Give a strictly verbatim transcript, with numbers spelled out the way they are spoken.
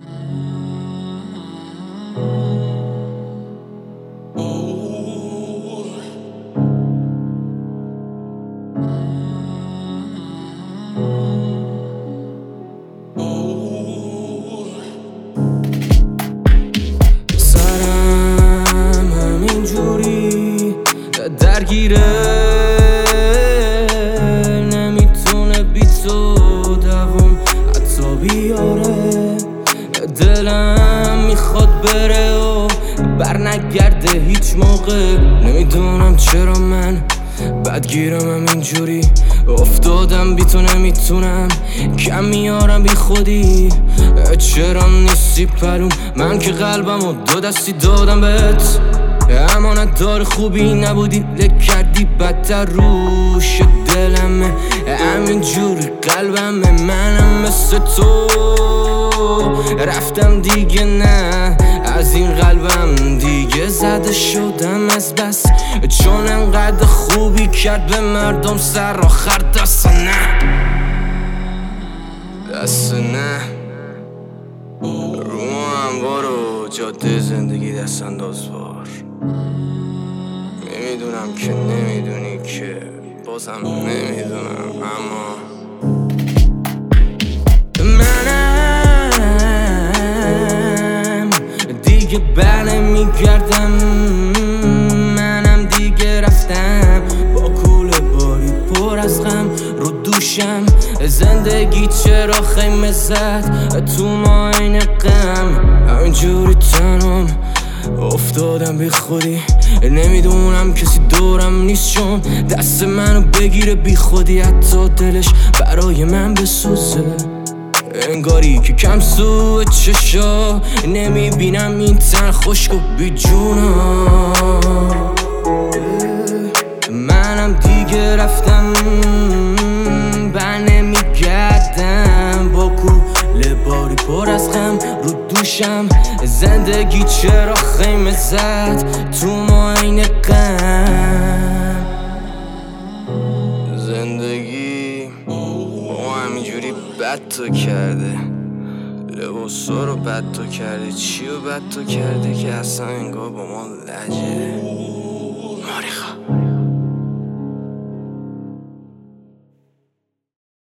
سرم همینجوری درگیره، نمیتونه بی تو دوام حتی بیاره. دلم میخواد بره و بر نگرده هیچ موقع. نمیدونم چرا من بدگیرم همینجوری، افتادم بی تو نمیتونم کم میارم بی خودی. چرا نیستی پروم؟ من که قلبم و دو دستی دادم بهت، امانت دار خوبی نبودی، لک کردی بدتر روش دلمه. همینجوری قلبمه، منم مثل تو رفتم دیگه، نه از این قلبم دیگه زده شدم از بس. چون انقدر خوبی کرد به مردم سر آخر دست نه، دست نه. رو هم بارو جاده زندگی دست انداز بار. نمیدونم که نمیدونی که بازم نمیدونم، اما منم دیگه بر نمیگردم. منم دیگه رفتم با کوله باری پر از غم رو دوشم. زندگی چرا خیمه زد تو ماین غم؟ همینجوری تنم افتادم بی خودی، نمیدونم کسی دورم نیست چون دست منو بگیره بی خودی. حتی دلش برای من بسوزه، انگاری که کم سوه چشا نمیبینم این تن خشک و بی جونا. منم دیگه رفتم بر نمیگردم با کوله باری پر از غم رو دوشم. زندگی چرا خیمه زد تو ماین غم؟ زندگی با همینجوری بد تو کرده، لباسا رو بد تو کرده، چی رو بد تو کرده که اصلا انگار با ما لجه. ماریخا